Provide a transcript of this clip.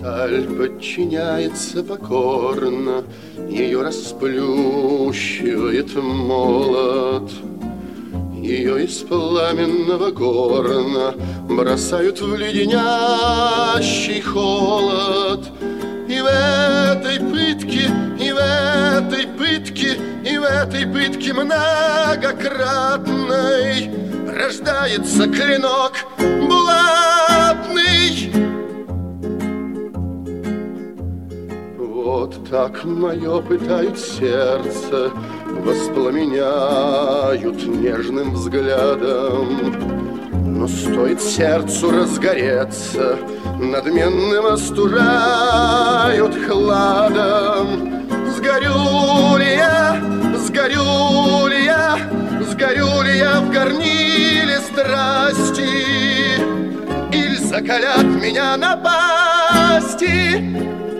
Сталь подчиняется покорно, ее расплющивает молот. Ее из пламенного горна бросают в леденящий холод. И в этой пытке, и в этой пытке, и в этой пытке многократной рождается клинок булатный. Вот так мое пытают сердце, воспламеняют нежным взглядом. Но стоит сердцу разгореться, надменным остужают хладом. Сгорю ли я, сгорю ли я, сгорю ли я в горниле страсти, или закалят меня напасти?